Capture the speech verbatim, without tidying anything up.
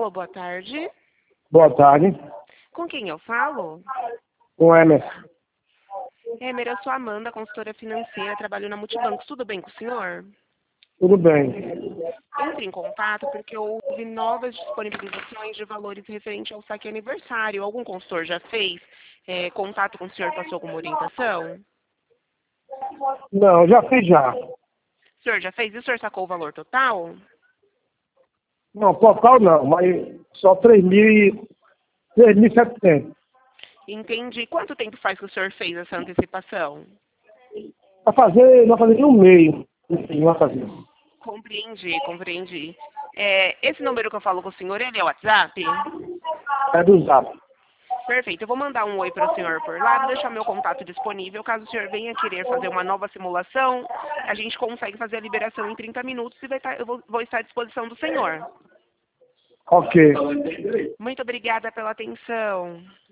Alô, boa tarde. Boa tarde. Com quem eu falo? Com Emerson. Emer, eu sou a Amanda, consultora financeira, trabalho na Multibancos. Tudo bem com o senhor? Tudo bem. Entre em contato porque houve novas disponibilizações de valores referente ao saque aniversário. Algum consultor já fez é, contato com o senhor, passou alguma orientação? Não, já fiz já. O senhor já fez? E o senhor sacou o valor total? Não, total não, mas só três mil e setecentos. Entendi. Quanto tempo faz que o senhor fez essa antecipação? Vai fazer, vai fazer um mês. Enfim, vai fazer. Compreendi, compreendi. É, esse número que eu falo com o senhor, ele é o WhatsApp? É do Zap. Perfeito. Eu vou mandar um oi para o senhor por lá, vou deixar meu contato disponível. Caso o senhor venha querer fazer uma nova simulação, a gente consegue fazer a liberação em trinta minutos e vai estar, eu vou, vou estar à disposição do senhor. Ok. Muito obrigada pela atenção.